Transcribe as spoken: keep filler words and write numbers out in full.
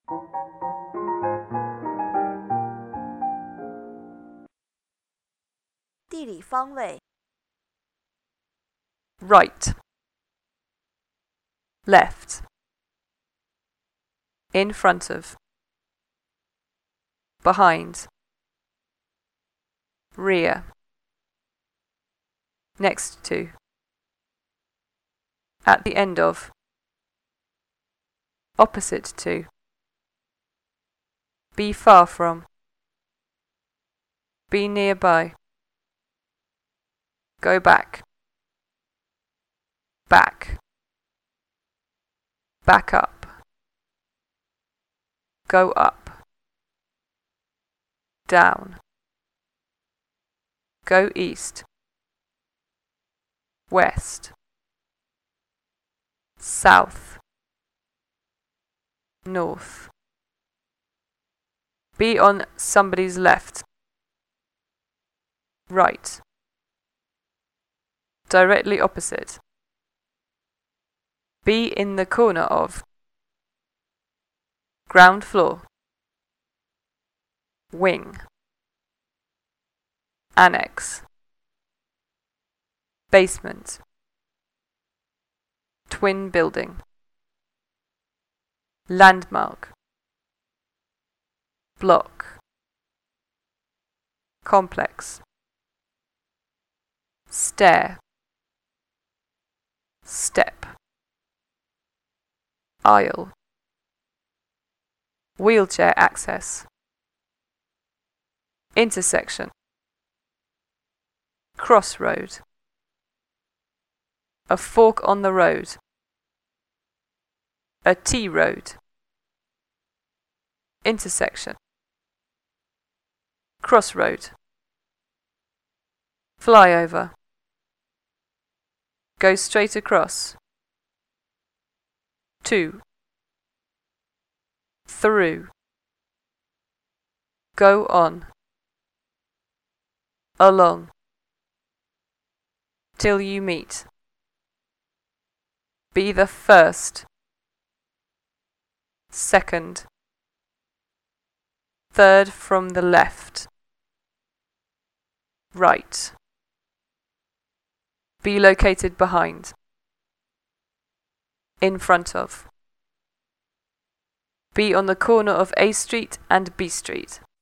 地理方位 right, left, in front of, behind, rear, next to, at the end of, opposite to, be far from, be nearby, go back, back, back up, go up, down, go east, west, south, north. Be on somebody's left, right, directly opposite. Be in the corner of, ground floor, wing, annex, basement, twin building, landmark, block, complex, stair, step, aisle, wheelchair access, intersection, crossroad, a fork on the road, a T-road, intersection, crossroad, flyover, go straight across, to, through, go on, along, till you meet, be the first, second, third from the left, right, be located behind, in front of, be on the corner of A Street and B Street.